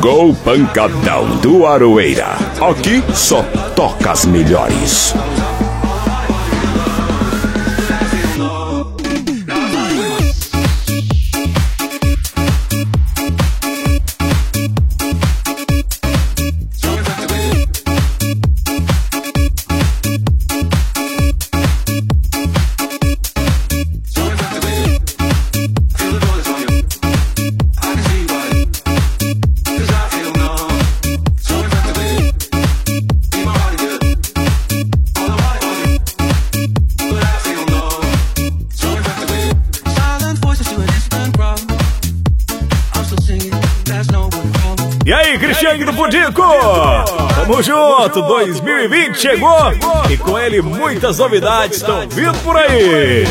Chegou o pancadão do Aroeira. Aqui só toca as melhores. E aí, Cristiane do Pudico! Tamo junto, 2020 chegou e com ele muitas novidades estão vindo por aí.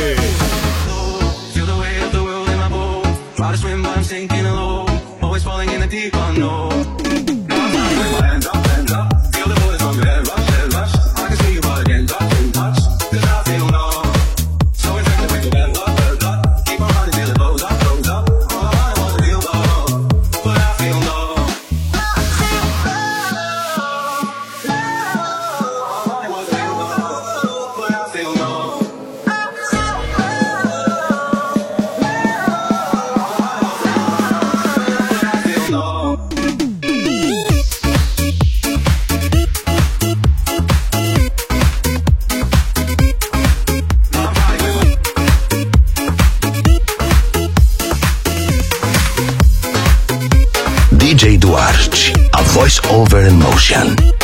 DJ Duarte, a voice over in motion.